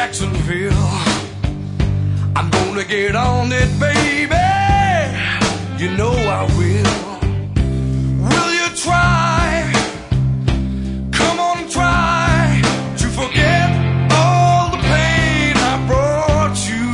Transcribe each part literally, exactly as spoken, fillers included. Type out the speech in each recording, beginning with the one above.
Jacksonville. I'm gonna get on it, baby. You know I will. Will you try? Come on and try to forget all the pain I brought you.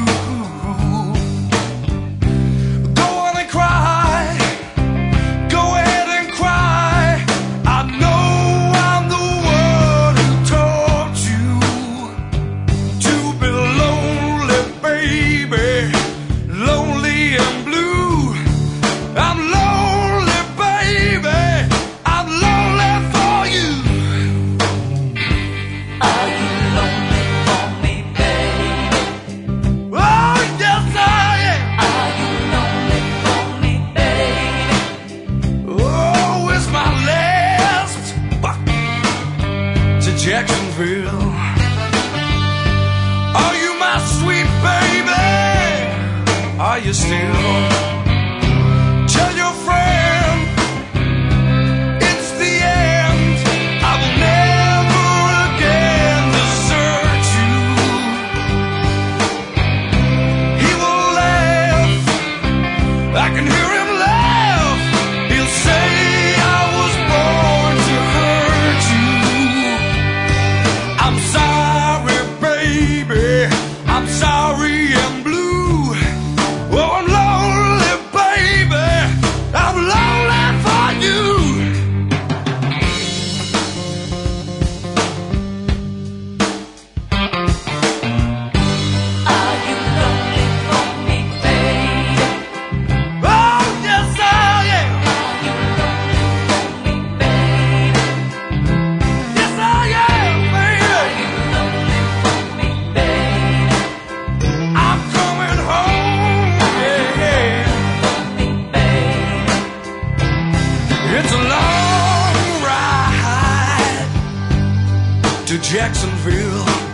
Go on and cry. Go ahead and cry. I know I'm the one who taught you to be lonely, baby. Lonely and blue. I'm lonely, baby. I'm lonely for you. Are you lonely for me, baby? Oh, yes, I am. Are you lonely for me, baby? Oh, it's my last buck to Jacksonville. Are you my sweet baby? Are you still? Tell your friend it's the end. I will never again desert you. He will laugh. I can hear him laugh. He'll say I was born to hurt you. I'm sorry, baby. I'm sorry and blue. Oh, I'm lonely, baby. I'm lonely for you. Are you lonely for me, baby? Oh, yes, I am. Are you lonely for me, baby? Yes, I am, baby. Are you lonely for me, baby? I'm coming home. Yeah, yeah. For me, baby. It's a long ride to Jacksonville.